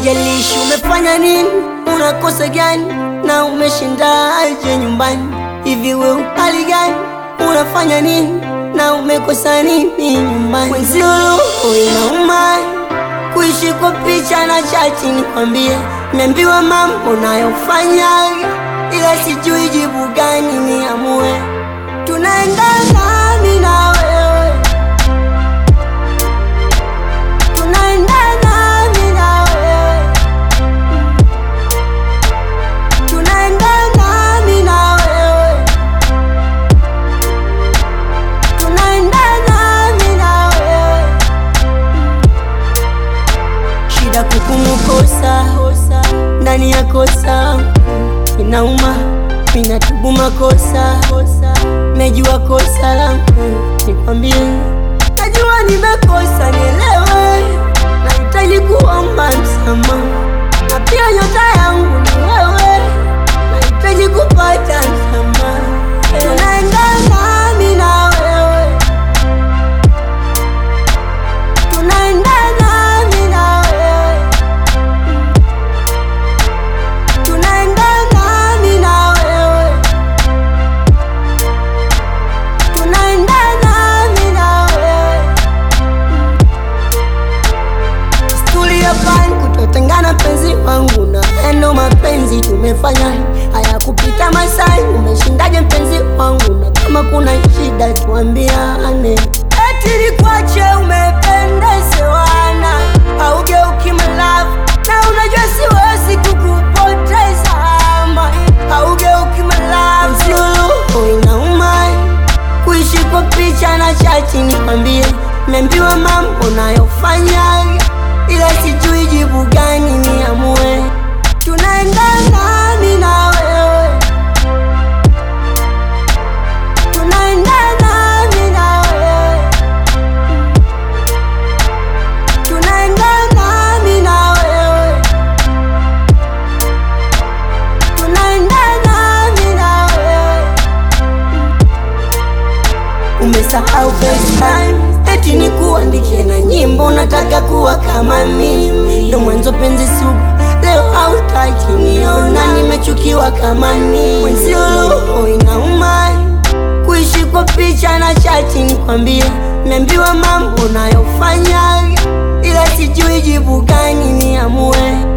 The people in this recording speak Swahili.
haijalishi umefanya nini, unakosa gani na umeshindaje nyumbani. Hivi we upali gani, unafanya nini na umekosa nini nyumbani. Mwenzio roho inauma kuishi kwa picha na chati. Nikwambie, niambiwa mambo nayofanya, ila sijui jibu gani niamue. Tunaendana mimi na wewe, tunaendana mimi na wewe, tunaendana mimi na wewe, tunaendana mimi na wewe. Shida kukumukosa ndani ya kosa inauma, mimi natubu makosa, najua kosa langu. Nikwambie, najua nimekosa, nielewe, nahitaji kuomba msamaha, na pia nyota yangu ni wewe, nahitaji kupata msamaha. Tunaendana mimi na wewe, tunaendana mimi na wewe, tunaendana mimi na wewe, tunaendana mimi na wewe. Stuli ya pani kutotengana penzi wangu na endo mapenzi tumefanya haya kupita masai. Umeshindaje mpenzi wangu, na kama kuna shida tuambiane. Eti nikuache umependezewana, haugeuki my love, na unajua siwezi kukupoteza ama, haugeuki my love. Sio roho inauma kuishi kwa picha na chati. Nikwambie, niambiwa mambo nayofanya, ila sijui jibu gani niamue. Tunaendana mimi na wewe, tunaendana mimi na wewe, tunaendana mimi na wewe, tunaendana mimi na wewe. Umesahau FaceTime, eti nikuandikie na nyimbo, nataka kuwa kama mimi. Ndo mwanzo penzi sugu, leo hautaki niona, nimechukiwa kama nini. Mwenzio roho inauma kuishi kwa picha na chati. Nikwambie, niambiwa mambo nayofanya, ila sijui jibu gani niamue.